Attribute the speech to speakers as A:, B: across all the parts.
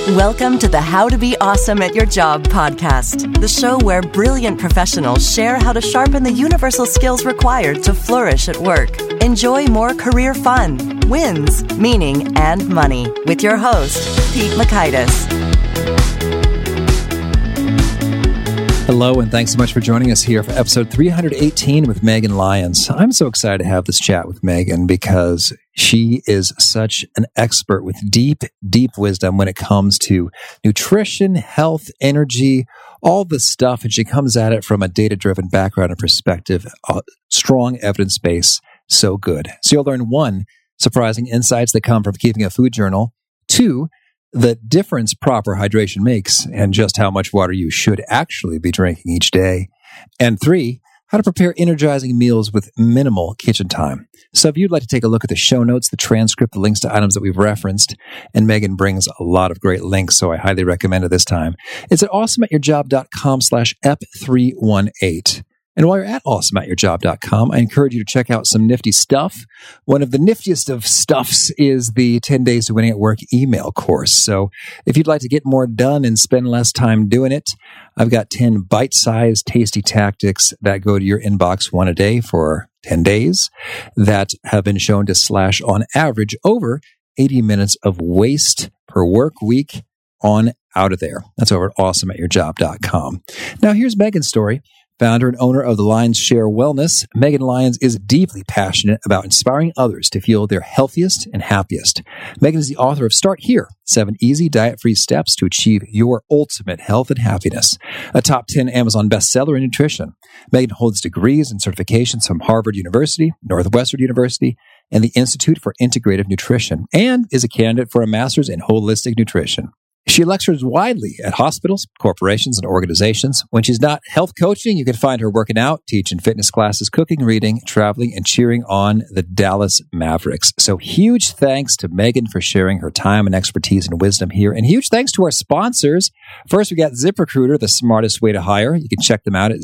A: Welcome to the How to Be Awesome at Your Job podcast, the show where brilliant professionals share how to sharpen the universal skills required to flourish at work. Enjoy more career fun, wins, meaning, and money with your host, Pete Mockaitis.
B: Hello, and thanks so much for joining us here for episode 318 with Megan Lyons. I'm so excited to have this chat with Megan because she is such an expert with deep, deep wisdom when it comes to nutrition, health, energy, all this stuff. And she comes at it from a data-driven background and perspective, strong evidence base. So good. So you'll learn 1, surprising insights that come from keeping a food journal. 2, the difference proper hydration makes and just how much water you should actually be drinking each day. And 3, how to prepare energizing meals with minimal kitchen time. So if you'd like to take a look at the show notes, the transcript, the links to items that we've referenced, and Megan brings a lot of great links, so I highly recommend it this time. It's at awesomeatyourjob.com/ep318. And while you're at awesomeatyourjob.com, I encourage you to check out some nifty stuff. One of the niftiest of stuffs is the 10 Days to Winning at Work email course. So if you'd like to get more done and spend less time doing it, I've got 10 bite-sized, tasty tactics that go to your inbox one a day for 10 days that have been shown to slash, on average, over 80 minutes of waste per work week on out of there. That's over at awesomeatyourjob.com. Now, here's Megan's story. Founder and owner of the Lyons Share Wellness, Megan Lyons is deeply passionate about inspiring others to feel their healthiest and happiest. Megan is the author of Start Here, 7 easy diet-free steps to achieve your ultimate health and happiness, a top 10 Amazon bestseller in nutrition. Megan holds degrees and certifications from Harvard University, Northwestern University, and the Institute for Integrative Nutrition, and is a candidate for a master's in holistic nutrition. She lectures widely at hospitals, corporations, and organizations. When she's not health coaching, you can find her working out, teaching fitness classes, cooking, reading, traveling, and cheering on the Dallas Mavericks. So huge thanks to Megan for sharing her time and expertise and wisdom here. And huge thanks to our sponsors. First, we got ZipRecruiter, the smartest way to hire. You can check them out at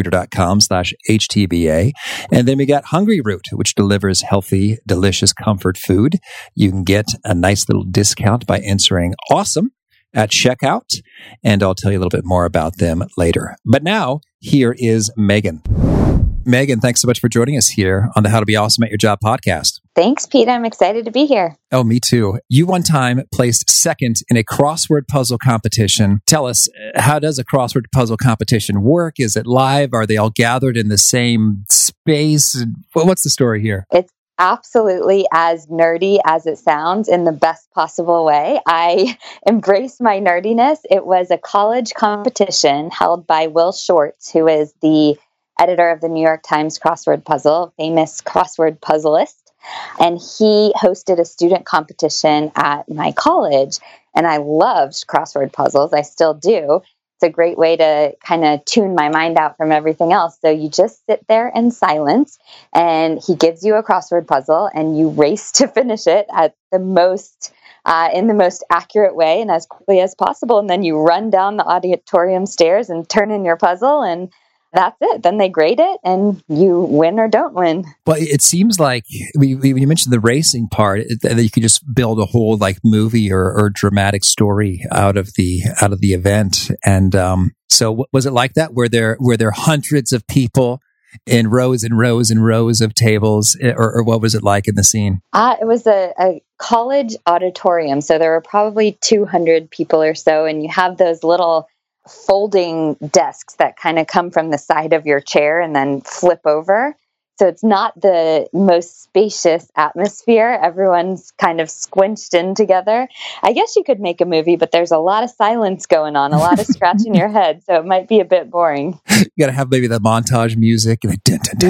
B: ziprecruiter.com/HTBA. And then we got Hungry Root, which delivers healthy, delicious comfort food. You can get a nice little discount by answering AWESOME at checkout, and I'll tell you a little bit more about them later. But now, here is Megan. Megan, thanks so much for joining us here on the How to Be Awesome at Your Job podcast.
C: Thanks, Pete. I'm excited to be here.
B: Oh, me too. You one time placed second in a crossword puzzle competition. Tell us, how does a crossword puzzle competition work? Is it live? Are they all gathered in the same space? What's the story here?
C: It's absolutely as nerdy as it sounds in the best possible way. I embrace my nerdiness. It was a college competition held by Will Shortz, who is the editor of the New York Times crossword puzzle, famous crossword puzzleist. And he hosted a student competition at my college. And I loved crossword puzzles. I still do. It's a great way to kind of tune my mind out from everything else. So you just sit there in silence, and he gives you a crossword puzzle, and you race to finish it at the most, in the most accurate way and as quickly as possible. And then you run down the auditorium stairs and turn in your puzzle, and that's it. Then they grade it, and you win or don't win.
B: Well, it seems like when you mentioned the racing part, that you could just build a whole like movie or dramatic story out of the event. And so, was it like that? Were there hundreds of people in rows and rows and rows of tables, or what was it like in the scene?
C: It was a college auditorium, so there were probably 200 people or so, and you have those little folding desks that kind of come from the side of your chair and then flip over. So it's not the most spacious atmosphere. Everyone's kind of squinched in together. I guess you could make a movie, but there's a lot of silence going on, a lot of scratching your head. So it might be a bit boring.
B: You got to have maybe the montage music and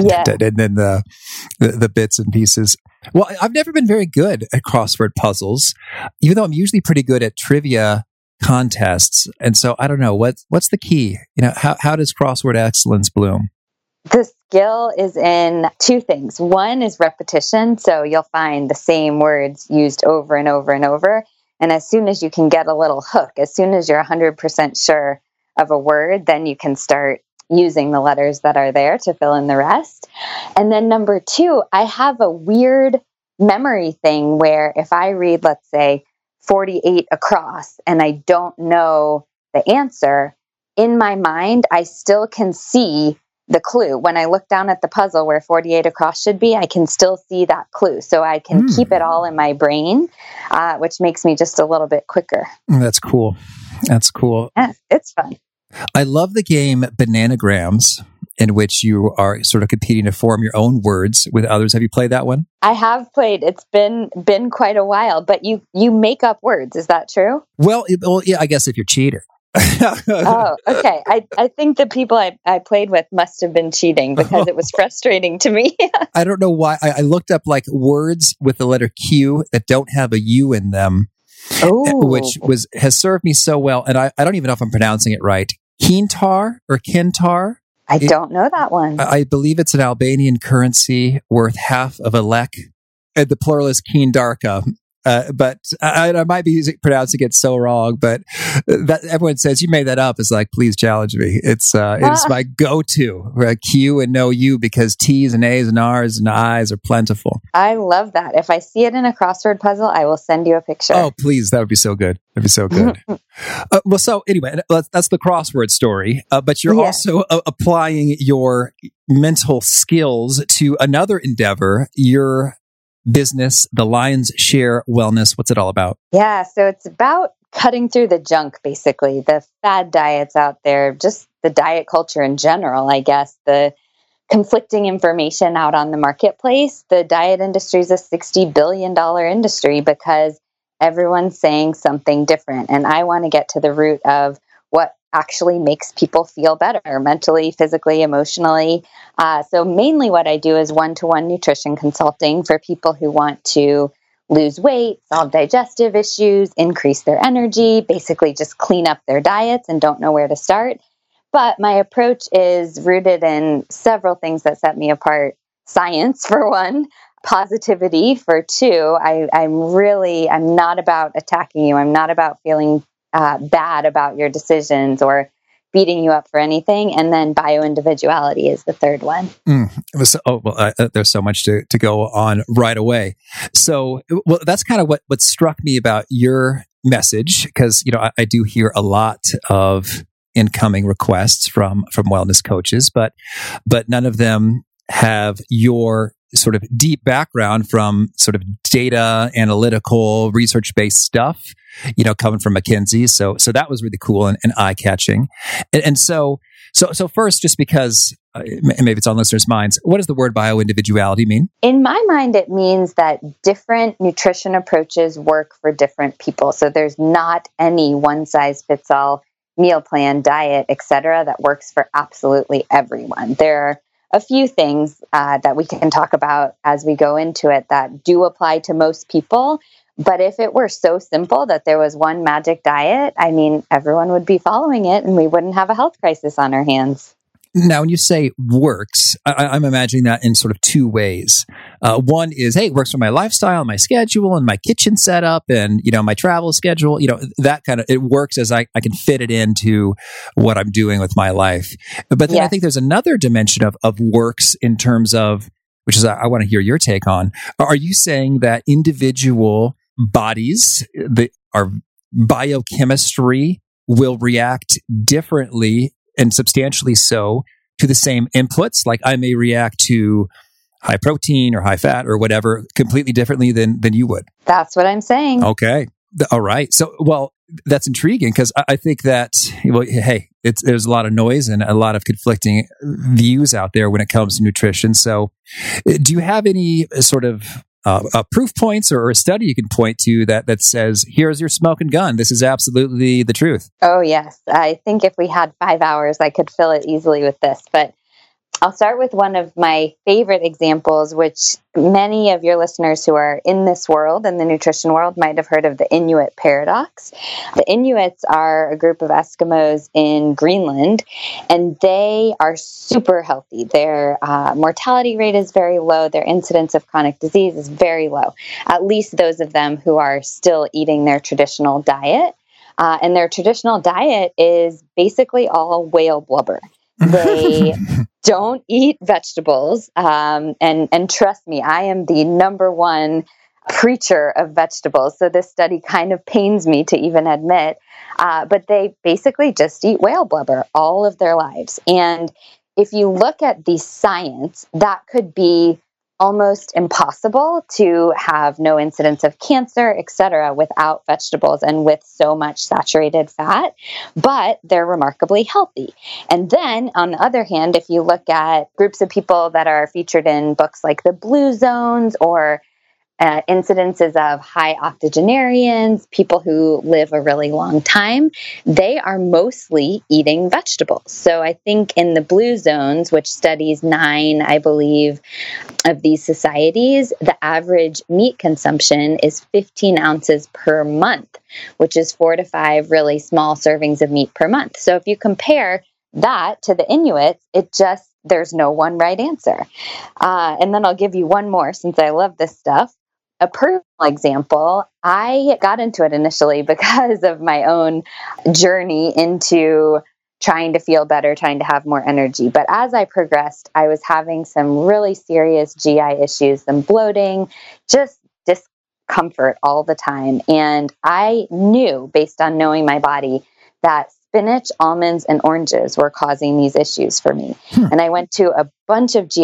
B: then the bits and pieces. Well, I've never been very good at crossword puzzles, even though I'm usually pretty good at trivia contests. And so I don't know, what's the key? How does crossword excellence bloom?
C: The skill is in 2 things. One is repetition. So you'll find the same words used over and over and over. And as soon as you can get a little hook, as soon as you're 100% sure of a word, then you can start using the letters that are there to fill in the rest. And then number 2, I have a weird memory thing where if I read, let's say, 48 across and I don't know the answer, in my mind, I still can see the clue. When I look down at the puzzle where 48 across should be, I can still see that clue. So I can keep it all in my brain, which makes me just a little bit quicker.
B: That's cool. That's cool.
C: Yeah, it's fun.
B: I love the game Bananagrams, in which you are sort of competing to form your own words with others. Have you played that one?
C: I have played. It's been quite a while, but you make up words. Is that true?
B: Well, yeah, I guess if you're cheating.
C: Oh, okay. I think the people I played with must have been cheating because it was frustrating to me.
B: I don't know why. I looked up like words with the letter Q that don't have a U in them, which has served me so well. And I don't even know if I'm pronouncing it right. Kintar or Kintar?
C: I don't know that one.
B: I believe it's an Albanian currency worth half of a lek. And the plural is Kindarka. But I might be pronouncing it so wrong, but that everyone says you made that up. Is like, please challenge me. It's my go-to Q and no U because T's and A's and R's and I's are plentiful.
C: I love that. If I see it in a crossword puzzle, I will send you a picture.
B: Oh, please. That would be so good. That'd be so good. Well, so anyway, that's the crossword story. But you're also applying your mental skills to another endeavor. Your business, the Lion's Share Wellness. What's it all about?
C: Yeah, so it's about cutting through the junk, basically, the fad diets out there, just the diet culture in general, I guess, the conflicting information out on the marketplace. The diet industry is a $60 billion industry because everyone's saying something different. And I want to get to the root of what actually makes people feel better mentally, physically, emotionally. So mainly what I do is one-to-one nutrition consulting for people who want to lose weight, solve digestive issues, increase their energy, basically just clean up their diets and don't know where to start. But my approach is rooted in several things that set me apart. Science, for one, positivity, for two. I'm not about attacking you. I'm not about feeling bad about your decisions or beating you up for anything. And then bioindividuality is the third one.
B: There's so much to go on right away. So, well, that's kind of what struck me about your message, because, I do hear a lot of incoming requests from wellness coaches, but none of them have your sort of deep background from sort of data, analytical, research-based stuff, coming from McKinsey. So that was really cool and eye-catching. And so first, just because maybe it's on listeners' minds, what does the word bioindividuality mean?
C: In my mind, it means that different nutrition approaches work for different people. So there's not any one-size-fits-all meal plan, diet, etc., that works for absolutely everyone. There are a few things that we can talk about as we go into it that do apply to most people. But if it were so simple that there was one magic diet, I mean, everyone would be following it and we wouldn't have a health crisis on our hands.
B: Now, when you say works, I'm imagining that in sort of two ways. One is, hey, it works for my lifestyle, my schedule, and my kitchen setup, and my travel schedule. That kind of, it works as I can fit it into what I'm doing with my life. But then I think there's another dimension of works in terms of, which is I want to hear your take on. Are you saying that individual bodies, our biochemistry, will react differently and substantially so to the same inputs? Like I may react to high protein or high fat or whatever completely differently than you would.
C: That's what I'm saying.
B: Okay. All right. So, well, that's intriguing because I think that, hey, there's a lot of noise and a lot of conflicting views out there when it comes to nutrition. So do you have any sort of proof points or a study you can point to that says, here's your smoking gun. This is absolutely the truth.
C: Oh, yes. I think if we had 5 hours, I could fill it easily with this. But I'll start with one of my favorite examples, which many of your listeners who are in this world, in the nutrition world, might have heard of the Inuit paradox. The Inuits are a group of Eskimos in Greenland, and they are super healthy. Their mortality rate is very low. Their incidence of chronic disease is very low, at least those of them who are still eating their traditional diet. And their traditional diet is basically all whale blubber. They don't eat vegetables. And trust me, I am the number one preacher of vegetables, so this study kind of pains me to even admit, but they basically just eat whale blubber all of their lives. And if you look at the science, that could be almost impossible to have no incidence of cancer, etc., without vegetables and with so much saturated fat, but they're remarkably healthy. And then, on the other hand, if you look at groups of people that are featured in books like the Blue Zones or incidences of high octogenarians, people who live a really long time, they are mostly eating vegetables. So I think in the Blue Zones, which studies 9, I believe, of these societies, the average meat consumption is 15 ounces per month, which is 4 to 5 really small servings of meat per month. So if you compare that to the Inuits, there's no one right answer. And then I'll give you one more since I love this stuff. A personal example, I got into it initially because of my own journey into trying to feel better, trying to have more energy. But as I progressed, I was having some really serious GI issues, some bloating, just discomfort all the time. And I knew, based on knowing my body, that spinach, almonds, and oranges were causing these issues for me. And I went to a bunch of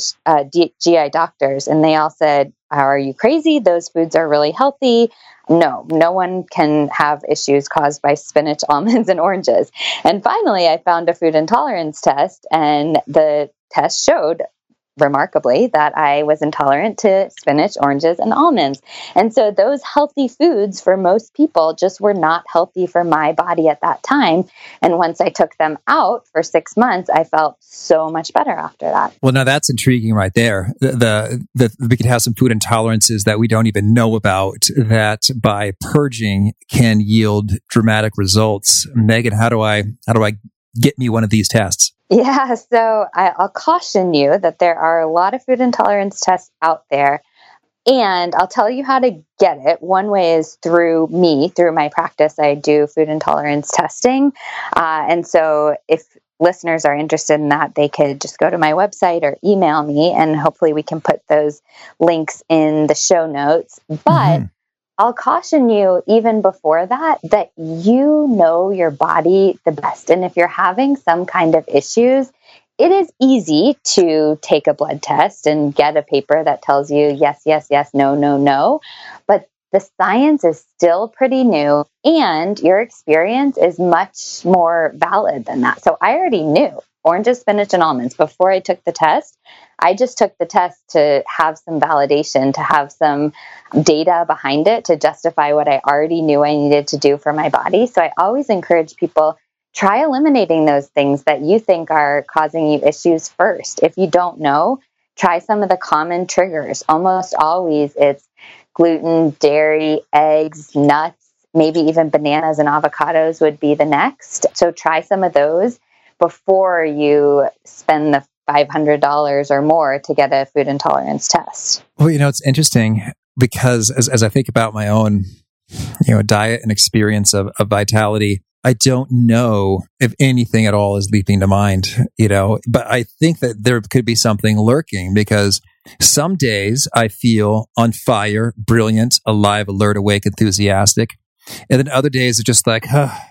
C: GI doctors, and they all said, "Are you crazy? Those foods are really healthy. No one can have issues caused by spinach, almonds, and oranges." And finally, I found a food intolerance test, and the test showed remarkably that I was intolerant to spinach, oranges, and almonds. And so those healthy foods for most people just were not healthy for my body at that time. And once I took them out for 6 months, I felt so much better after that.
B: Well, now that's intriguing right there. We could have some food intolerances that we don't even know about that by purging can yield dramatic results. Megan, how do I get me one of these tests?
C: Yeah, so I'll caution you that there are a lot of food intolerance tests out there, and I'll tell you how to get it. One way is through my practice. I do food intolerance testing, and so if listeners are interested in that, they could just go to my website or email me, and hopefully we can put those links in the show notes. But I'll caution you even before that you know your body the best. And if you're having some kind of issues, it is easy to take a blood test and get a paper that tells you yes, yes, yes, no, no, no. But the science is still pretty new, and your experience is much more valid than that. So I already knew oranges, spinach, and almonds before I took the test. I just took the test to have some validation, to have some data behind it, to justify what I already knew I needed to do for my body. So I always encourage people, try eliminating those things that you think are causing you issues first. If you don't know, try some of the common triggers. Almost always it's gluten, dairy, eggs, nuts, maybe even bananas and avocados would be the next. So try some of those before you spend the $500 or more to get a food intolerance test.
B: Well, it's interesting because as I think about my own, diet and experience of vitality, I don't know if anything at all is leaping to mind, but I think that there could be something lurking because some days I feel on fire, brilliant, alive, alert, awake, enthusiastic. And then other days are just like,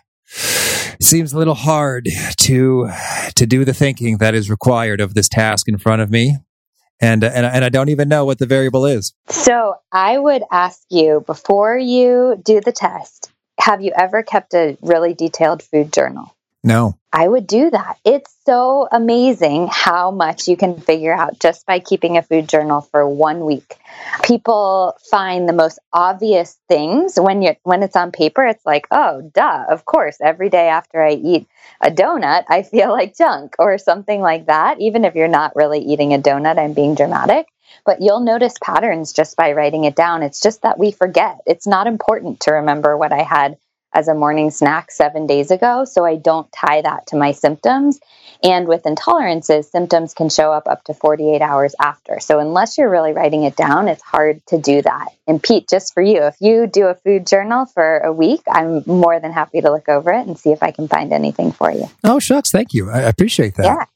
B: seems a little hard to do the thinking that is required of this task in front of me. And I don't even know what the variable is. So
C: I would ask you, before you do the test, have you ever kept a really detailed food journal?
B: No.
C: I would do that. It's so amazing how much you can figure out just by keeping a food journal for 1 week. People find the most obvious things when it's on paper. It's like, oh, duh, of course, every day after I eat a donut, I feel like junk or something like that. Even if you're not really eating a donut, I'm being dramatic. But you'll notice patterns just by writing it down. It's just that we forget. It's not important to remember what I had as a morning snack 7 days ago, so I don't tie that to my symptoms. And with intolerances, symptoms can show up to 48 hours after. So unless you're really writing it down, it's hard to do that. And Pete, just for you, if you do a food journal for a week, I'm more than happy to look over it and see if I can find anything for you.
B: Oh, shucks. Thank you. I appreciate that.
C: Yeah.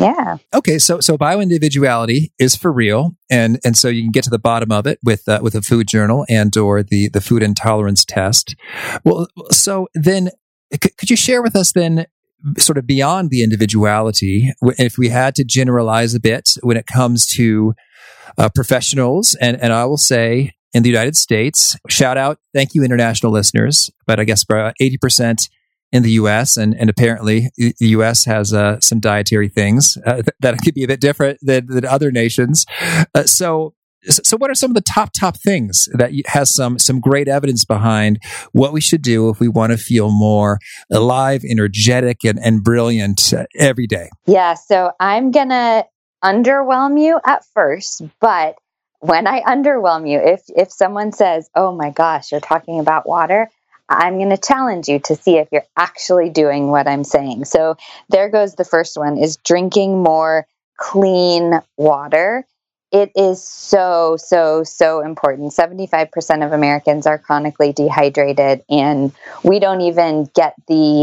C: Yeah.
B: Okay, so bioindividuality is for real, and so you can get to the bottom of it with a food journal and or the food intolerance test. Well, so then could you share with us then, sort of beyond the individuality, if we had to generalize a bit when it comes to professionals, and I will say in the United States, shout out, thank you international listeners, but I guess about 80% in the U.S. and apparently the U.S. has some dietary things that could be a bit different than other nations. So what are some of the top things that has some great evidence behind what we should do if we want to feel more alive, energetic, and brilliant every day?
C: Yeah, so I'm going to underwhelm you at first, but when I underwhelm you, if someone says, oh my gosh, you're talking about water, I'm going to challenge you to see if you're actually doing what I'm saying. So there goes the first one, is drinking more clean water. It is so, so, so important. 75% of Americans are chronically dehydrated, and we don't even get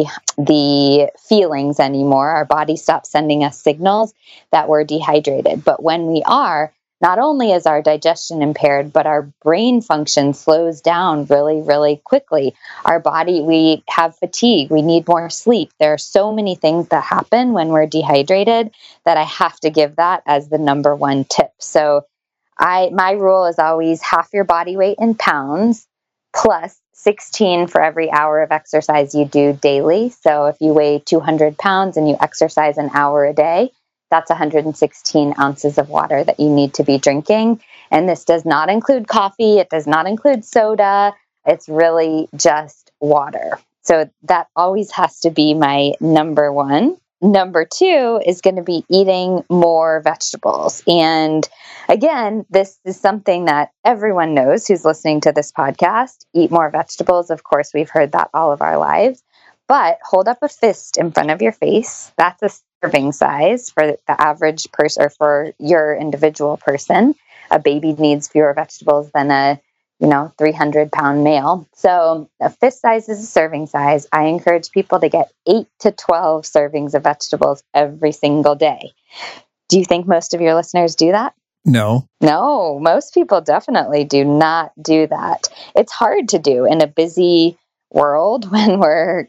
C: the feelings anymore. Our body stops sending us signals that we're dehydrated. But when we are, not only is our digestion impaired, but our brain function slows down really, really quickly. Our body, we have fatigue. We need more sleep. There are so many things that happen when we're dehydrated that I have to give that as the number one tip. So my rule is always half your body weight in pounds plus 16 for every hour of exercise you do daily. So if you weigh 200 pounds and you exercise an hour a day, that's 116 ounces of water that you need to be drinking. And this does not include coffee. It does not include soda. It's really just water. So that always has to be my number one. Number two is going to be eating more vegetables. And again, this is something that everyone knows who's listening to this podcast. Eat more vegetables. Of course, we've heard that all of our lives. But hold up a fist in front of your face. That's a serving size for the average person, or for your individual person. A baby needs fewer vegetables than a 300-pound male. So a fist size is a serving size. I encourage people to get 8 to 12 servings of vegetables every single day. Do you think most of your listeners do that?
B: No,
C: most people definitely do not do that. It's hard to do in a busy world when we're,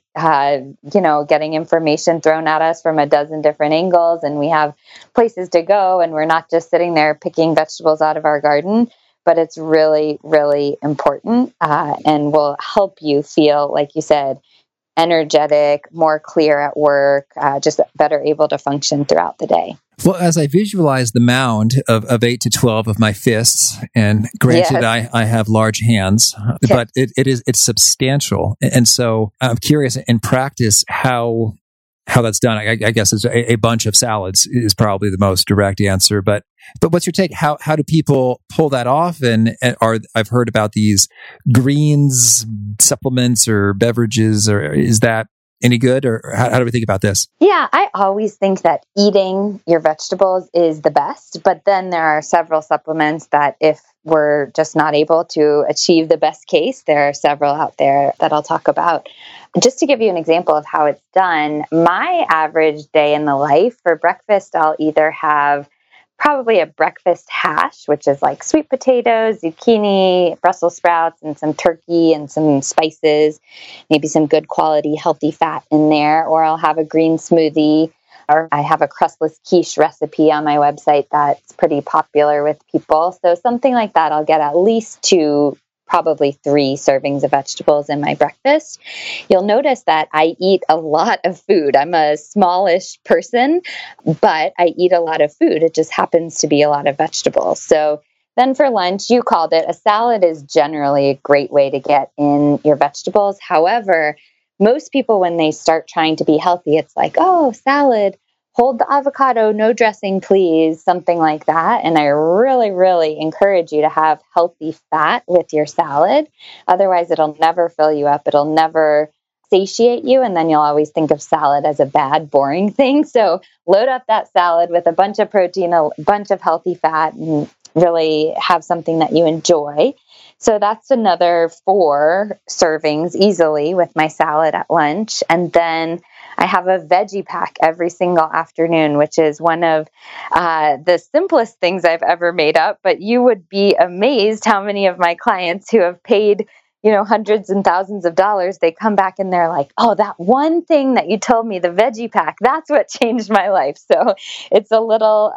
C: getting information thrown at us from a dozen different angles, and we have places to go, and we're not just sitting there picking vegetables out of our garden. But it's really, really important, and will help you feel, like you said, energetic, more clear at work, just better able to function throughout the day.
B: Well, as I visualize the mound of 8 to 12 of my fists, and granted, yes. I have large hands, but it's substantial. And so I'm curious in practice how that's done. I guess it's a bunch of salads is probably the most direct answer. But what's your take? How do people pull that off? And I've heard about these greens supplements or beverages, or is that any good, or how do we think about this?
C: Yeah, I always think that eating your vegetables is the best, but then there are several supplements that if we're just not able to achieve the best case, there are several out there that I'll talk about. Just to give you an example of how it's done, my average day in the life, for breakfast, I'll either have probably a breakfast hash, which is like sweet potatoes, zucchini, Brussels sprouts, and some turkey and some spices, maybe some good quality healthy fat in there. Or I'll have a green smoothie, or I have a crustless quiche recipe on my website that's pretty popular with people. So something like that, I'll get at least 2, probably 3 servings of vegetables in my breakfast. You'll notice that I eat a lot of food. I'm a smallish person, but I eat a lot of food. It just happens to be a lot of vegetables. So then for lunch, you called it, a salad is generally a great way to get in your vegetables. However, most people, when they start trying to be healthy, it's like, oh, salad, hold the avocado, no dressing, please, something like that. And I really, really encourage you to have healthy fat with your salad. Otherwise, it'll never fill you up. It'll never satiate you. And then you'll always think of salad as a bad, boring thing. So load up that salad with a bunch of protein, a bunch of healthy fat, and really have something that you enjoy. So that's another 4 servings easily with my salad at lunch. And then I have a veggie pack every single afternoon, which is one of the simplest things I've ever made up. But you would be amazed how many of my clients who have paid, hundreds and thousands of dollars, they come back and they're like, oh, that one thing that you told me, the veggie pack, that's what changed my life. So it's a little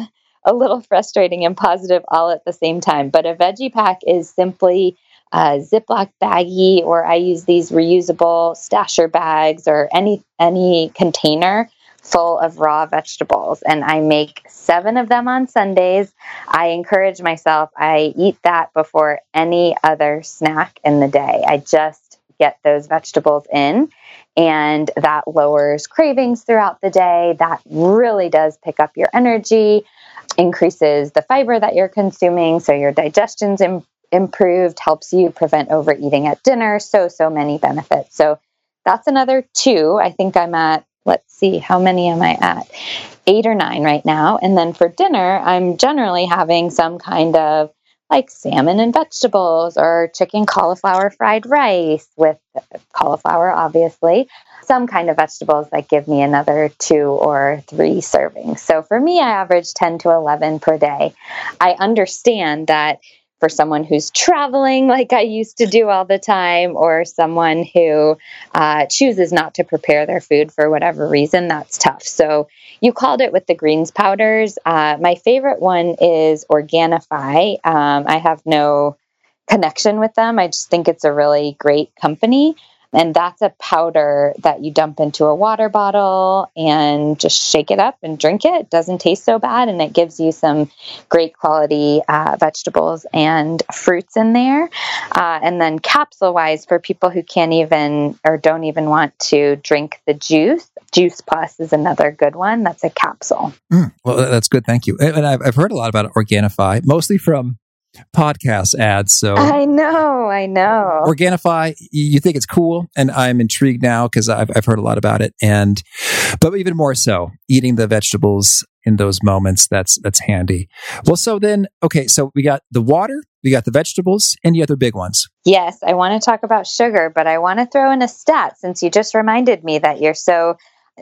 C: frustrating and positive all at the same time. But a veggie pack is simply a Ziploc baggie, or I use these reusable stasher bags or any container full of raw vegetables. And I make 7 of them on Sundays. I encourage myself, I eat that before any other snack in the day. I just get those vegetables in, and that lowers cravings throughout the day. That really does pick up your energy, increases the fiber that you're consuming, so your digestion's improved, helps you prevent overeating at dinner. So many benefits. So that's another 2. I think I'm at, let's see, how many am I at? 8 or 9 right now. And then for dinner, I'm generally having some kind of like salmon and vegetables, or chicken cauliflower fried rice with cauliflower, obviously. Some kind of vegetables that give me another 2 or 3 servings. So for me, I average 10 to 11 per day. I understand that for someone who's traveling like I used to do all the time, or someone who chooses not to prepare their food for whatever reason, that's tough. So you called it with the greens powders. My favorite one is Organifi. I have no connection with them. I just think it's a really great company. And that's a powder that you dump into a water bottle and just shake it up and drink it. It doesn't taste so bad, and it gives you some great quality vegetables and fruits in there. And then capsule-wise, for people who can't even or don't even want to drink the juice, Juice Plus is another good one. That's a capsule.
B: Well, that's good. Thank you. And I've heard a lot about Organifi, mostly from podcast ads. So
C: I know.
B: Organifi, you think it's cool, and I'm intrigued now because I've heard a lot about it. But even more so, eating the vegetables in those moments, that's handy. Well, so then, okay, so we got the water, we got the vegetables, and the other big ones.
C: Yes, I want to talk about sugar, but I want to throw in a stat, since you just reminded me that you're so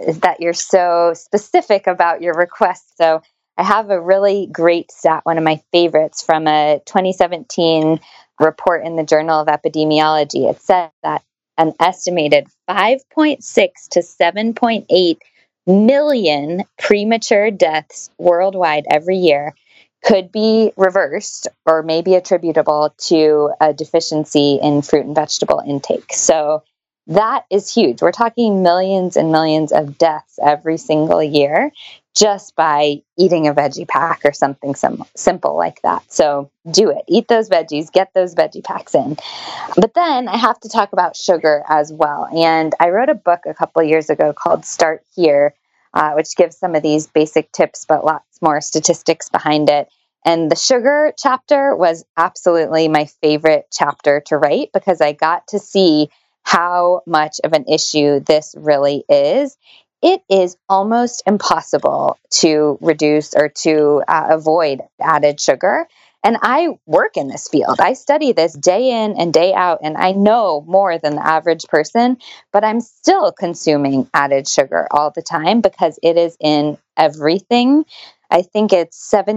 C: specific about your request. So I have a really great stat, one of my favorites, from a 2017 report in the Journal of Epidemiology. It said that an estimated 5.6 to 7.8 million premature deaths worldwide every year could be reversed or may be attributable to a deficiency in fruit and vegetable intake. So that is huge. We're talking millions and millions of deaths every single year just by eating a veggie pack or something simple like that. So do it. Eat those veggies. Get those veggie packs in. But then I have to talk about sugar as well. And I wrote a book a couple of years ago called Start Here, which gives some of these basic tips, but lots more statistics behind it. And the sugar chapter was absolutely my favorite chapter to write, because I got to see how much of an issue this really is. It is almost impossible to reduce or to avoid added sugar. And I work in this field. I study this day in and day out, and I know more than the average person, but I'm still consuming added sugar all the time because it is in everything. I think it's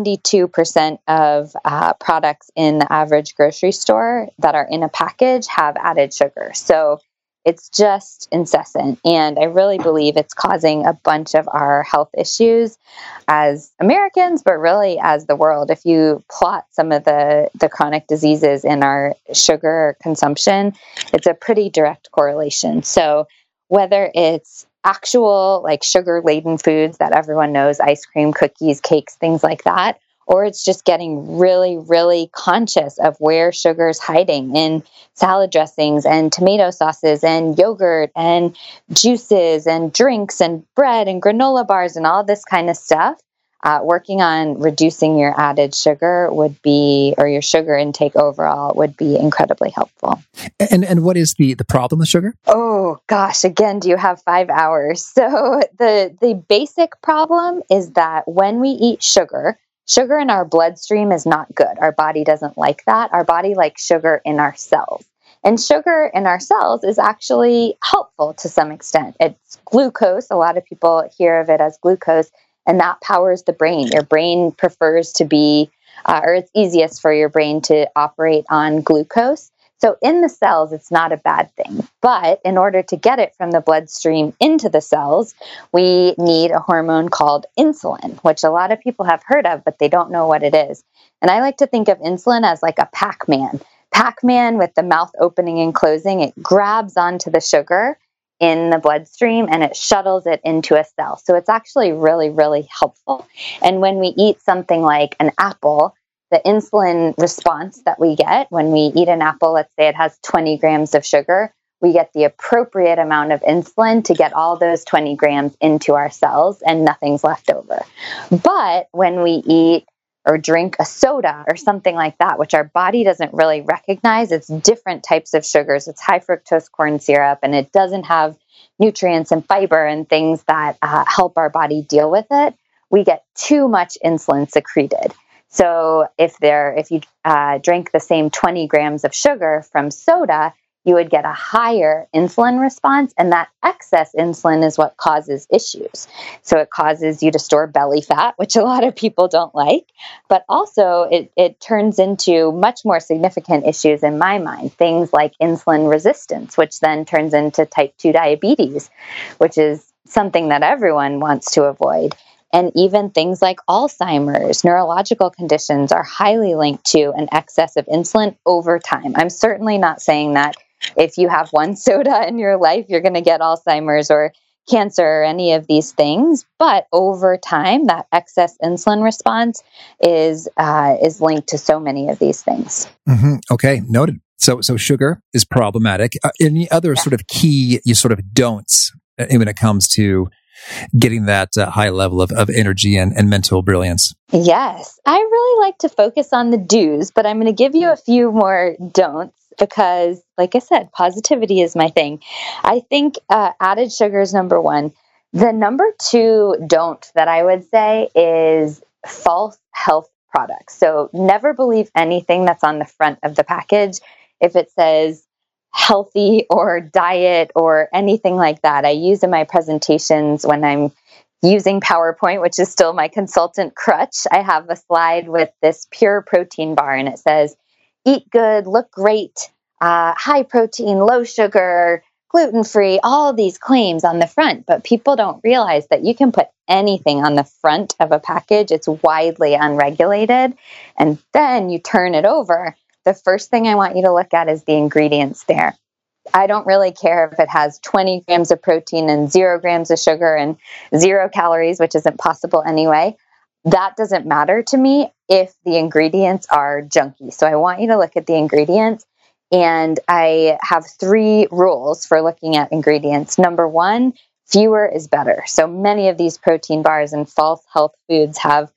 C: 72% of products in the average grocery store that are in a package have added sugar. So it's just incessant. And I really believe it's causing a bunch of our health issues as Americans, but really as the world. If you plot some of the chronic diseases in our sugar consumption, it's a pretty direct correlation. So whether it's actual like sugar-laden foods that everyone knows, ice cream, cookies, cakes, things like that, or it's just getting really, really conscious of where sugar is hiding in salad dressings and tomato sauces and yogurt and juices and drinks and bread and granola bars and all this kind of stuff. Working on reducing your added sugar would be, or your sugar intake overall would be incredibly helpful.
B: And what is the problem with sugar?
C: Oh gosh, again, do you have 5 hours? So the basic problem is that when we eat sugar in our bloodstream is not good. Our body doesn't like that. Our body likes sugar in our cells. And sugar in our cells is actually helpful to some extent. It's glucose. A lot of people hear of it as glucose, and that powers the brain. Your brain prefers to be, or it's easiest for your brain to operate on glucose. So in the cells, it's not a bad thing. But in order to get it from the bloodstream into the cells, we need a hormone called insulin, which a lot of people have heard of, but they don't know what it is. And I like to think of insulin as like a Pac-Man. Pac-Man with the mouth opening and closing, it grabs onto the sugar in the bloodstream and it shuttles it into a cell. So it's actually really, really helpful. And when we eat something like an apple, the insulin response that we get when we eat an apple, let's say it has 20 grams of sugar, we get the appropriate amount of insulin to get all those 20 grams into our cells and nothing's left over. But when we eat or drink a soda or something like that, which our body doesn't really recognize, it's different types of sugars. It's high fructose corn syrup, and it doesn't have nutrients and fiber and things that help our body deal with it. We get too much insulin secreted. So if you drink the same 20 grams of sugar from soda, you would get a higher insulin response, and that excess insulin is what causes issues. So it causes you to store belly fat, which a lot of people don't like, but also it turns into much more significant issues in my mind, things like insulin resistance, which then turns into type 2 diabetes, which is something that everyone wants to avoid. And even things like Alzheimer's, neurological conditions are highly linked to an excess of insulin over time. I'm certainly not saying that if you have one soda in your life, you're going to get Alzheimer's or cancer or any of these things. But over time, that excess insulin response is linked to so many of these things.
B: Mm-hmm. Okay, noted. So sugar is problematic. Any other sort of key sort of don'ts when it comes to getting that high level of energy and mental brilliance?
C: Yes, I really like to focus on the do's, but I'm going to give you a few more don'ts because, like I said, positivity is my thing. I think added sugar is number one. The number two don't that I would say is false health products. So never believe anything that's on the front of the package. If it says healthy or diet or anything like that, I use in my presentations when I'm using PowerPoint, which is still my consultant crutch. I have a slide with this pure protein bar and it says, eat good, look great, high protein, low sugar, gluten-free, all these claims on the front. But people don't realize that you can put anything on the front of a package. It's widely unregulated. And then you turn it over. The first thing I want you to look at is the ingredients there. I don't really care if it has 20 grams of protein and 0 grams of sugar and 0 calories, which isn't possible anyway. That doesn't matter to me if the ingredients are junky. So I want you to look at the ingredients. And I have 3 rules for looking at ingredients. Number 1, fewer is better. So many of these protein bars and false health foods have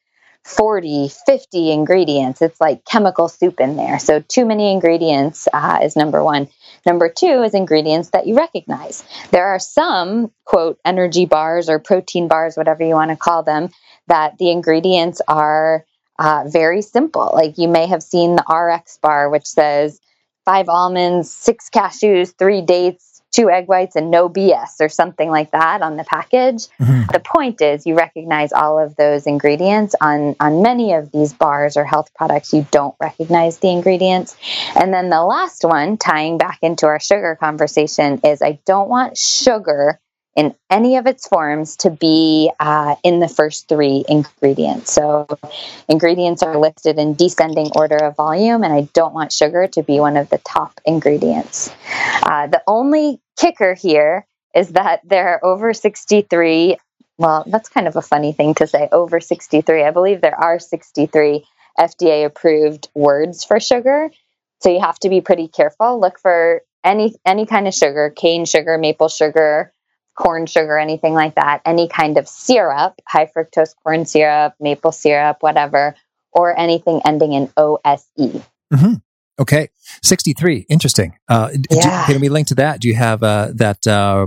C: 40, 50 ingredients. It's like chemical soup in there. So too many ingredients is number 1. Number 2 is ingredients that you recognize. There are some, quote, energy bars or protein bars, whatever you want to call them, that the ingredients are very simple. Like you may have seen the RX bar, which says 5 almonds, 6 cashews, 3 dates, 2 egg whites, and no BS or something like that on the package. Mm-hmm. The point is you recognize all of those ingredients. On many of these bars or health products, you don't recognize the ingredients. And then the last one, tying back into our sugar conversation, is I don't want sugar in any of its forms to be in the first 3 ingredients. So ingredients are listed in descending order of volume, and I don't want sugar to be one of the top ingredients. The only kicker here is that there are over 63, well, that's kind of a funny thing to say, over 63. I believe there are 63 FDA-approved words for sugar. So you have to be pretty careful. Look for any kind of sugar, cane sugar, maple sugar, corn sugar, anything like that, any kind of syrup, high fructose corn syrup, maple syrup, whatever, or anything ending in OSE.
B: Mm-hmm. Okay. 63. Interesting. Can we link to that? Do you have that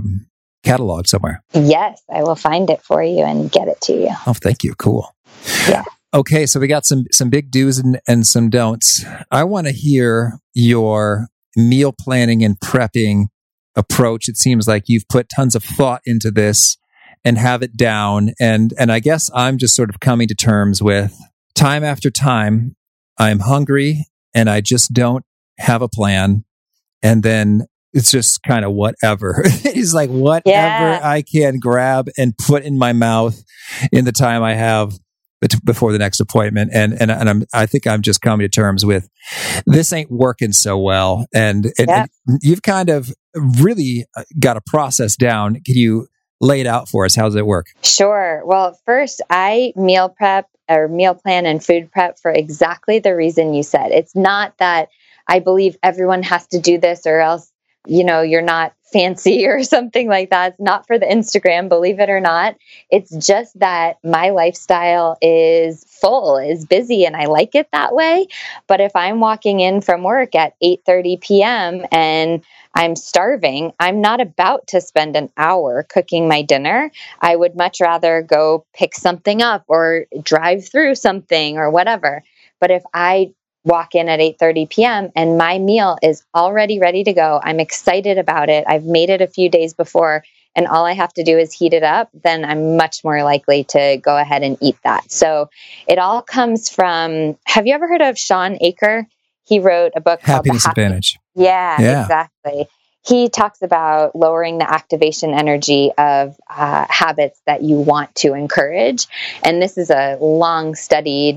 B: catalog somewhere?
C: Yes, I will find it for you and get it to you.
B: Oh, thank you. Cool.
C: Yeah.
B: Okay. So we got some big do's and some don'ts. I want to hear your meal planning and prepping approach. It seems like you've put tons of thought into this and have it down. And I guess I'm just sort of coming to terms with time after time, I'm hungry and I just don't have a plan. And then it's just kind of whatever. It's like whatever I can grab and put in my mouth in the time I have before the next appointment. And I think I'm just coming to terms with this ain't working so well. And you've kind of really got a process down. Can you lay it out for us? How does it work?
C: Sure. Well, first, I meal prep or meal plan and food prep for exactly the reason you said. It's not that I believe everyone has to do this or else, you're not fancy or something like that. It's not for the Instagram, believe it or not. It's just that my lifestyle is full, is busy, and I like it that way. But if I'm walking in from work at 8:30 p.m. and I'm starving, I'm not about to spend an hour cooking my dinner. I would much rather go pick something up or drive through something or whatever. But if I walk in at 8:30 p.m. and my meal is already ready to go, I'm excited about it, I've made it a few days before, and all I have to do is heat it up, then I'm much more likely to go ahead and eat that. So it all comes from, have you ever heard of Sean Aker? He wrote a book called
B: Happiness Advantage.
C: Yeah, exactly. He talks about lowering the activation energy of habits that you want to encourage. And this is a long-studied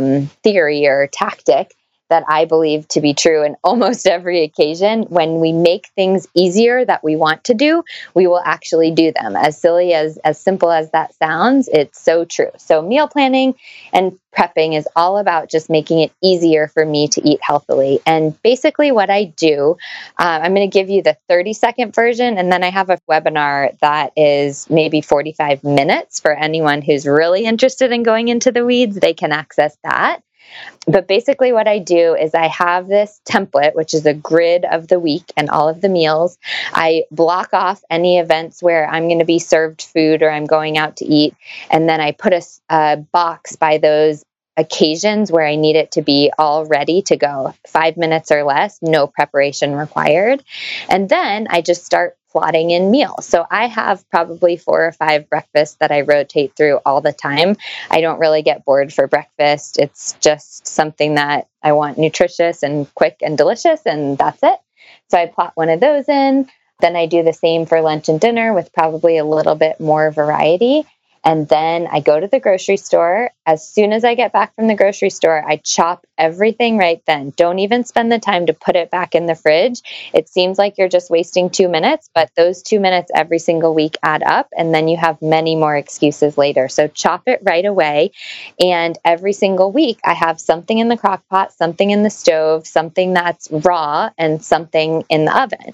C: theory or tactic that I believe to be true in almost every occasion. When we make things easier that we want to do, we will actually do them. As silly as simple as that sounds, it's so true. So meal planning and prepping is all about just making it easier for me to eat healthily. And basically what I do, I'm going to give you the 30-second version, and then I have a webinar that is maybe 45 minutes for anyone who's really interested in going into the weeds. They can access that. But basically what I do is I have this template, which is a grid of the week and all of the meals. I block off any events where I'm going to be served food or I'm going out to eat. And then I put a box by those occasions where I need it to be all ready to go. 5 minutes or less, no preparation required. And then I just start plotting in meals. So I have probably 4 or 5 breakfasts that I rotate through all the time. I don't really get bored for breakfast. It's just something that I want nutritious and quick and delicious, and that's it. So I plot one of those in. Then I do the same for lunch and dinner with probably a little bit more variety. And then I go to the grocery store. As soon as I get back from the grocery store, I chop everything right then. Don't even spend the time to put it back in the fridge. It seems like you're just wasting 2 minutes, but those 2 minutes every single week add up, and then you have many more excuses later. So chop it right away. And every single week, I have something in the crock pot, something in the stove, something that's raw, and something in the oven.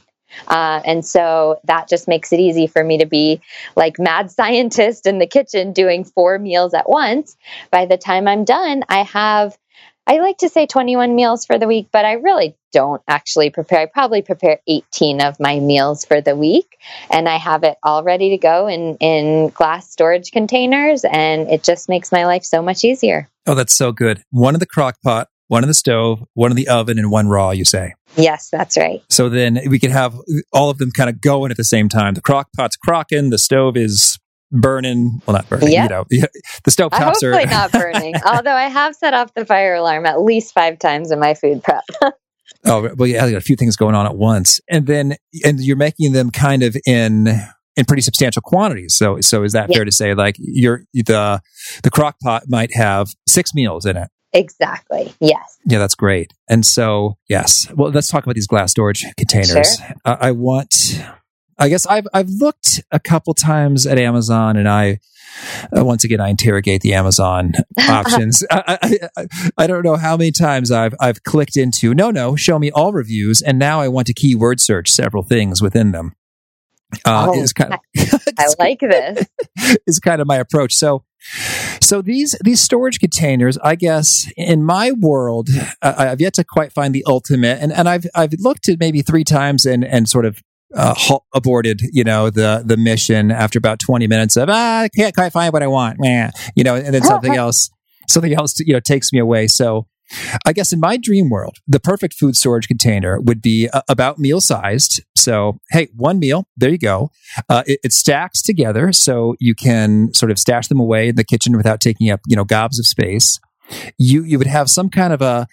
C: And so that just makes it easy for me to be like mad scientist in the kitchen doing 4 meals at once. By the time I'm done, I like to say 21 meals for the week, but I really don't actually prepare. I probably prepare 18 of my meals for the week, and I have it all ready to go in glass storage containers, and it just makes my life so much easier.
B: Oh, that's so good. 1 in the crock pot, 1 in the stove, 1 in the oven, and 1 raw, you say?
C: Yes, that's right.
B: So then we can have all of them kind of going at the same time. The crock pot's crocking, the stove is burning. Well, not burning, the stove tops are...
C: Hopefully not burning, although I have set off the fire alarm at least 5 times in my food prep.
B: Oh, well, yeah, you got a few things going on at once. And you're making them kind of in pretty substantial quantities. So is that fair to say, like the crock pot might have 6 meals in it?
C: Exactly. Yes.
B: Yeah, that's great. And so, yes. Well, let's talk about these glass storage containers.
C: Sure.
B: I guess I've looked a couple times at Amazon, and I interrogate the Amazon options. I don't know how many times I've clicked into, no, show me all reviews. And now I want to keyword search several things within them.
C: I like this.
B: Is kind of my approach. So these storage containers, I guess, in my world, I've yet to quite find the ultimate, and I've looked at maybe 3 times and sort of aborted, the mission after about 20 minutes of I can't quite find what I want, and then something else takes me away. So I guess in my dream world, the perfect food storage container would be about meal sized. So, hey, one meal, there you go. It stacks together so you can sort of stash them away in the kitchen without taking up, gobs of space. You would have some kind of a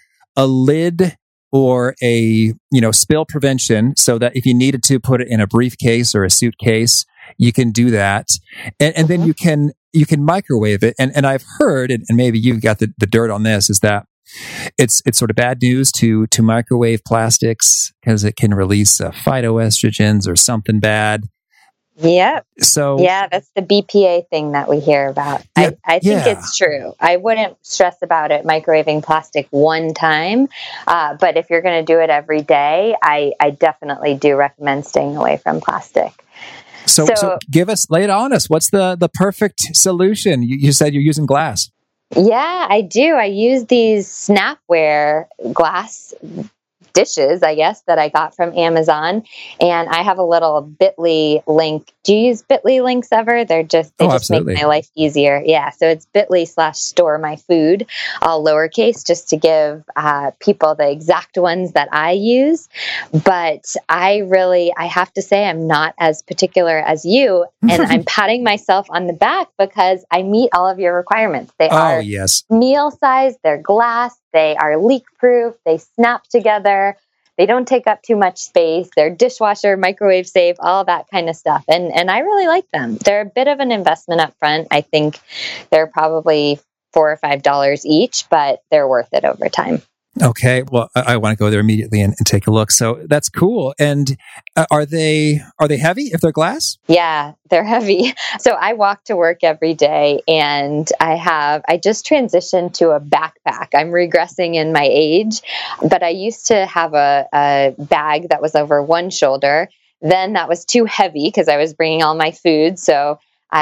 B: lid or a, spill prevention so that if you needed to put it in a briefcase or a suitcase, you can do that. And then you can microwave it. And I've heard, and maybe you've got the dirt on this, is that it's sort of bad news to microwave plastics because it can release phytoestrogens or something bad.
C: Yep.
B: So
C: yeah, that's the BPA thing that we hear about.
B: Yeah,
C: I think it's true. I wouldn't stress about it microwaving plastic one time, but if you're going to do it every day, I definitely do recommend staying away from plastic.
B: So lay it on us. What's the perfect solution? You said you're using glass.
C: Yeah, I do. I use these Snapware glass dishes, I guess, that I got from Amazon. And I have a little Bitly link. Do you use Bitly links ever? They just
B: absolutely.
C: make my life easier. Yeah. So it's Bitly/store my food, all lowercase, just to give people the exact ones that I use. But I have to say, I'm not as particular as you. And I'm patting myself on the back because I meet all of your requirements. They are meal size, they're glass, they are leak proof, they snap together, they don't take up too much space, they're dishwasher, microwave safe, all that kind of stuff. And I really like them. They're a bit of an investment up front. I think they're probably $4 or $5 each, but they're worth it over time.
B: Okay. Well, I want to go there immediately and take a look. So that's cool. And are they heavy if they're glass?
C: Yeah, they're heavy. So I walk to work every day and I just transitioned to a backpack. I'm regressing in my age, but I used to have a bag that was over one shoulder. Then that was too heavy because I was bringing all my food. So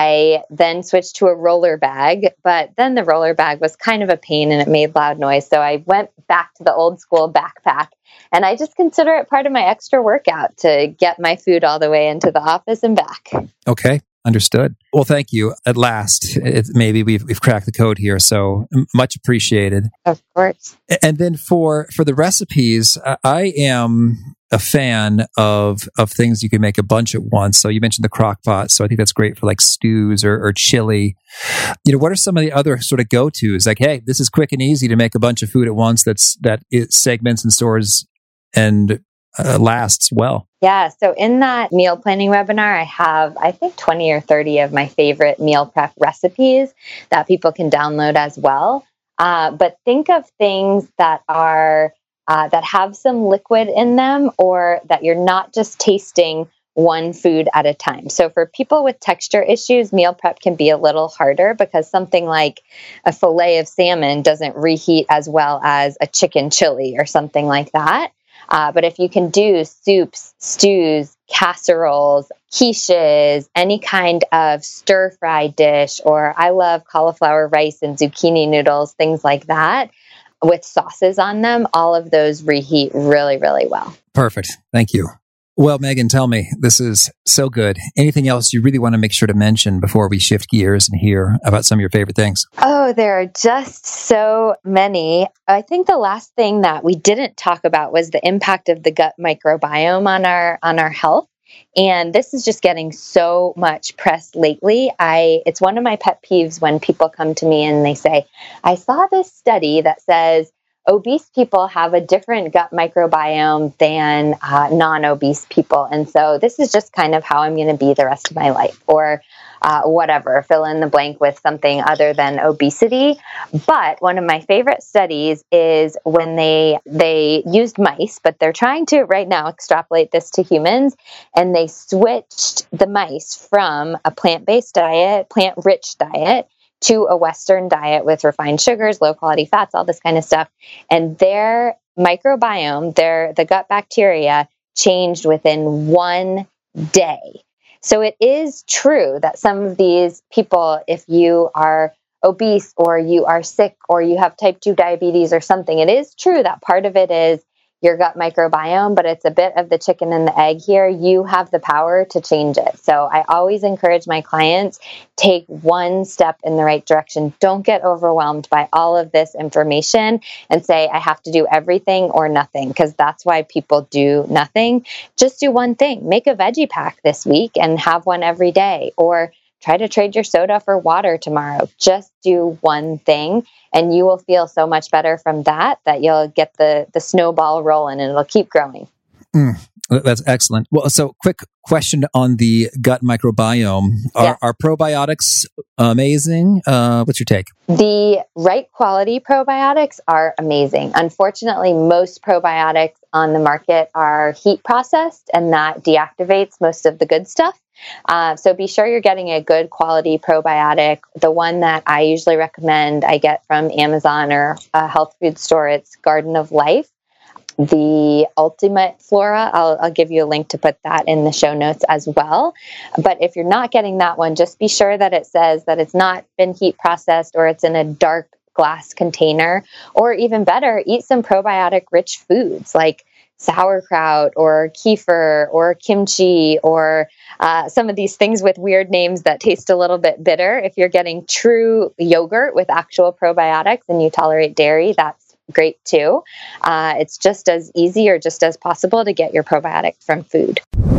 C: I then switched to a roller bag, but then the roller bag was kind of a pain and it made loud noise. So I went back to the old school backpack, and I just consider it part of my extra workout to get my food all the way into the office and back.
B: Okay. Understood. Well, thank you. At last, maybe we've cracked the code here. So much appreciated.
C: Of course.
B: And then for the recipes, I am a fan of things you can make a bunch at once. So you mentioned the crock pot. So I think that's great for like stews or chili. What are some of the other sort of go-tos? Like, hey, this is quick and easy to make a bunch of food at once that it segments and stores and lasts well.
C: Yeah. So in that meal planning webinar, I have, I think, 20 or 30 of my favorite meal prep recipes that people can download as well. But think of things that are that have some liquid in them, or that you're not just tasting one food at a time. So for people with texture issues, meal prep can be a little harder because something like a fillet of salmon doesn't reheat as well as a chicken chili or something like that. But if you can do soups, stews, casseroles, quiches, any kind of stir-fry dish, or I love cauliflower rice and zucchini noodles, things like that, with sauces on them, all of those reheat really, really well.
B: Perfect. Thank you. Well, Megan, tell me, this is so good. Anything else you really want to make sure to mention before we shift gears and hear about some of your favorite things?
C: Oh, there are just so many. I think the last thing that we didn't talk about was the impact of the gut microbiome on our health. And this is just getting so much press lately. It's one of my pet peeves when people come to me and they say, I saw this study that says obese people have a different gut microbiome than non-obese people. And so this is just kind of how I'm going to be the rest of my life, or whatever, fill in the blank with something other than obesity. But one of my favorite studies is when they used mice, but they're trying to right now extrapolate this to humans, and they switched the mice from a plant-based diet, plant-rich diet, to a Western diet with refined sugars, low-quality fats, all this kind of stuff. And their microbiome, the gut bacteria, changed within one day. So it is true that some of these people, if you are obese or you are sick or you have type 2 diabetes or something, it is true that part of it is your gut microbiome, but it's a bit of the chicken and the egg here. You have the power to change it. So I always encourage my clients, take one step in the right direction. Don't get overwhelmed by all of this information and say, I have to do everything or nothing, because that's why people do nothing. Just do one thing. Make a veggie pack this week and have one every day, or try to trade your soda for water tomorrow. Just do one thing, and you will feel so much better from that you'll get the snowball rolling, and it'll keep growing.
B: That's excellent. Well, so quick question on the gut microbiome. Are probiotics amazing? What's your take?
C: The right quality probiotics are amazing. Unfortunately, most probiotics on the market are heat processed, and that deactivates most of the good stuff. So be sure you're getting a good quality probiotic. The one that I usually recommend, I get from Amazon or a health food store. It's Garden of Life, the Ultimate Flora. I'll give you a link to put that in the show notes as well. But if you're not getting that one, just be sure that it says that it's not been heat processed, or it's in a dark glass container, or even better, eat some probiotic rich foods like sauerkraut or kefir or kimchi, or some of these things with weird names that taste a little bit bitter. If you're getting true yogurt with actual probiotics and you tolerate dairy, that's great too. It's just as easy or just as possible to get your probiotic from food.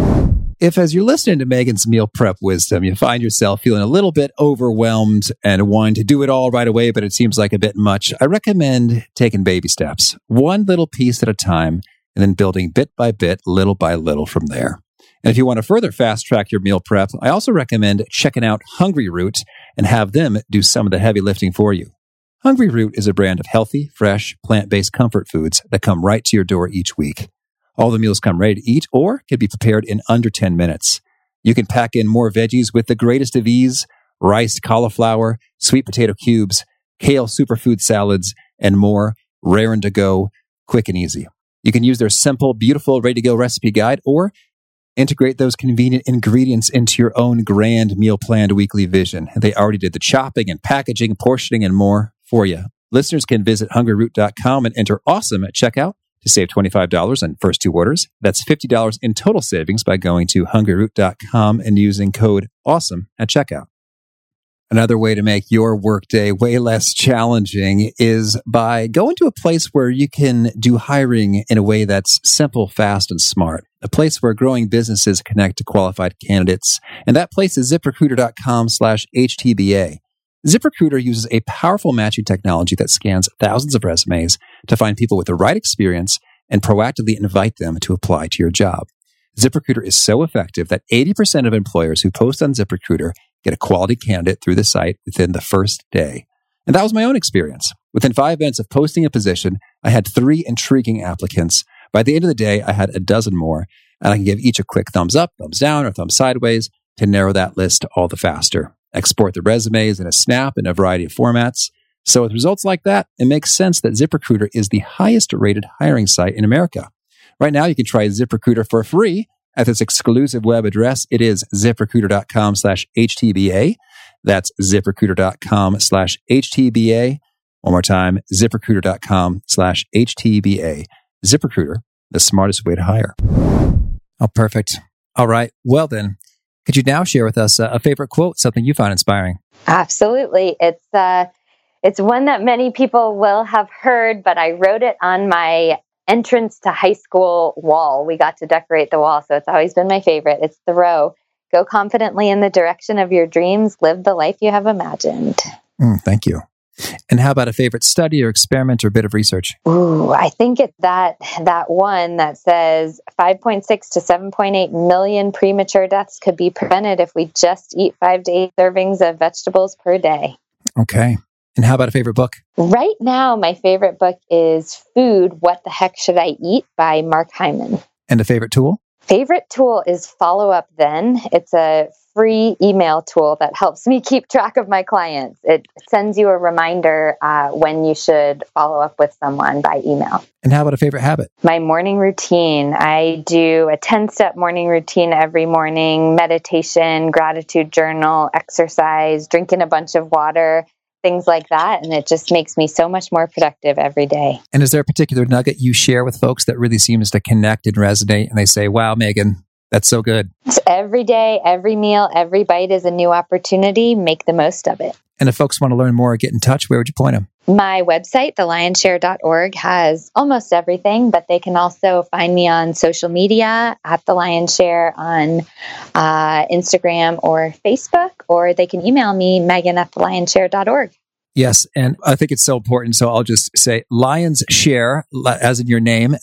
B: If, as you're listening to Megan's meal prep wisdom, you find yourself feeling a little bit overwhelmed and wanting to do it all right away, but it seems like a bit much, I recommend taking baby steps, one little piece at a time, and then building bit by bit, little by little from there. And if you want to further fast track your meal prep, I also recommend checking out Hungryroot and have them do some of the heavy lifting for you. Hungryroot is a brand of healthy, fresh, plant-based comfort foods that come right to your door each week. All the meals come ready to eat or can be prepared in under 10 minutes. You can pack in more veggies with the greatest of ease: rice, cauliflower, sweet potato cubes, kale superfood salads, and more, raring to go, quick and easy. You can use their simple, beautiful, ready-to-go recipe guide, or integrate those convenient ingredients into your own grand meal-planned weekly vision. They already did the chopping and packaging, portioning, and more for you. Listeners can visit hungryroot.com and enter AWESOME at checkout to save $25 on first 2 orders. That's $50 in total savings by going to hungryroot.com and using code AWESOME at checkout. Another way to make your workday way less challenging is by going to a place where you can do hiring in a way that's simple, fast, and smart. A place where growing businesses connect to qualified candidates. And that place is ZipRecruiter.com/HTBA. ZipRecruiter uses a powerful matching technology that scans thousands of resumes to find people with the right experience and proactively invite them to apply to your job. ZipRecruiter is so effective that 80% of employers who post on ZipRecruiter get a quality candidate through the site within the first day. And that was my own experience. Within 5 minutes of posting a position, I had 3 intriguing applicants. By the end of the day, I had a dozen more, and I can give each a quick thumbs up, thumbs down, or thumbs sideways to narrow that list all the faster. Export the resumes in a snap in a variety of formats. So with results like that, it makes sense that ZipRecruiter is the highest rated hiring site in America. Right now, you can try ZipRecruiter for free at this exclusive web address. It is ZipRecruiter.com/HTBA. That's ZipRecruiter.com/HTBA. One more time, ZipRecruiter.com/HTBA. ZipRecruiter, the smartest way to hire. Oh, perfect. All right. Well then, could you now share with us a favorite quote, something you found inspiring?
C: Absolutely. It's one that many people will have heard, but I wrote it on my entrance to high school wall. We got to decorate the wall, so it's always been my favorite. It's Thoreau. Go confidently in the direction of your dreams. Live the life you have imagined.
B: Thank you. And how about a favorite study or experiment or bit of research?
C: Ooh, I think it's that one that says 5.6 to 7.8 million premature deaths could be prevented if we just eat 5 to 8 servings of vegetables per day.
B: Okay. And how about a favorite book?
C: Right now, my favorite book is Food, What the Heck Should I Eat by Mark Hyman.
B: And a favorite tool?
C: Favorite tool is Follow Up Then. It's a free email tool that helps me keep track of my clients. It sends you a reminder when you should follow up with someone by email.
B: And how about a favorite habit?
C: My morning routine. I do a 10-step morning routine every morning: meditation, gratitude journal, exercise, drinking a bunch of water. things like that. And it just makes me so much more productive every day.
B: And is there a particular nugget you share with folks that really seems to connect and resonate and they say, wow, Megan, that's so good?
C: So every day, every meal, every bite is a new opportunity. Make the most of it.
B: And if folks want to learn more or get in touch, where would you point them?
C: My website, thelionshare.org, has almost everything, but they can also find me on social media at The Lion's Share on Instagram or Facebook, or they can email me, Megan@thelionshare.org.
B: Yes, and I think it's so important. So I'll just say Lion's Share, as in your name,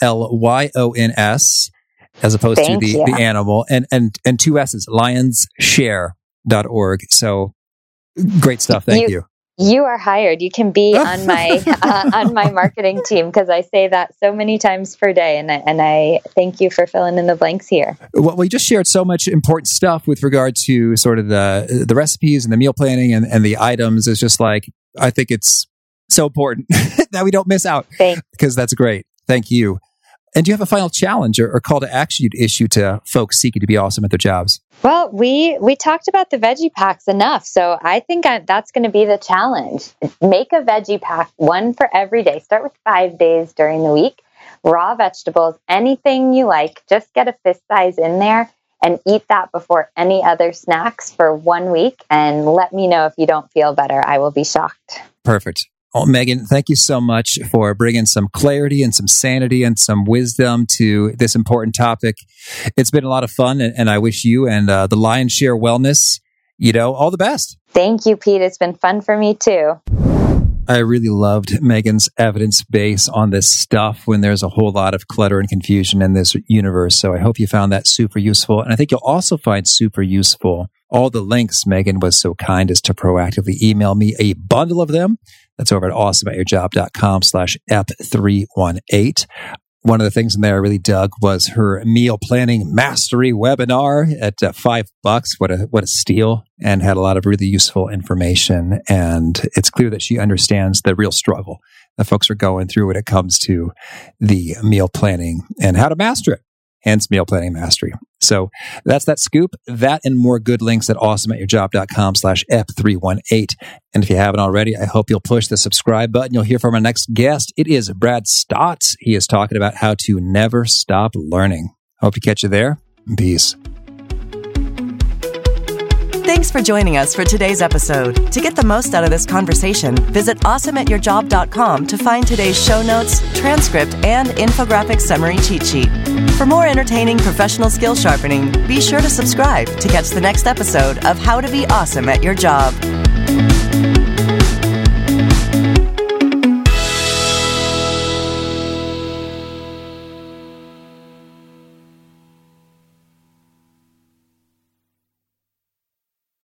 B: LYONS, as opposed to the animal, and two S's, lionsshare.org. So great stuff. Thank you.
C: You are hired. You can be on my on my marketing team, because I say that so many times per day, and I thank you for filling in the blanks here.
B: Well, we just shared so much important stuff with regard to sort of the recipes and the meal planning and the items. It's just like, I think it's so important that we don't miss out, because that's great. Thank you. And do you have a final challenge or call to action you'd issue to folks seeking to be awesome at their jobs?
C: Well, we talked about the veggie packs enough, so I think that's going to be the challenge. Make a veggie pack, one for every day. Start with 5 days during the week. Raw vegetables, anything you like, just get a fist size in there and eat that before any other snacks for 1 week. And let me know if you don't feel better. I will be shocked.
B: Perfect. Oh, Megan, thank you so much for bringing some clarity and some sanity and some wisdom to this important topic. It's been a lot of fun, and I wish you and the Lion's Share Wellness, all the best.
C: Thank you, Pete. It's been fun for me too.
B: I really loved Megan's evidence base on this stuff when there's a whole lot of clutter and confusion in this universe. So I hope you found that super useful. And I think you'll also find super useful all the links Megan was so kind as to proactively email me a bundle of them. That's over at awesomeatyourjob.com/ep318. One of the things in there I really dug was her meal planning mastery webinar at $5. What a steal, and had a lot of really useful information. And it's clear that she understands the real struggle that folks are going through when it comes to the meal planning and how to master it. Hence meal planning mastery. So that's that scoop. That and more good links at awesomeatyourjob.com/ep318. And if you haven't already, I hope you'll push the subscribe button. You'll hear from our next guest. It is Brad Stotts. He is talking about how to never stop learning. Hope to catch you there. Peace.
A: Thanks for joining us for today's episode. To get the most out of this conversation, visit awesomeatyourjob.com to find today's show notes, transcript, and infographic summary cheat sheet. For more entertaining professional skill sharpening, be sure to subscribe to catch the next episode of How to Be Awesome at Your Job.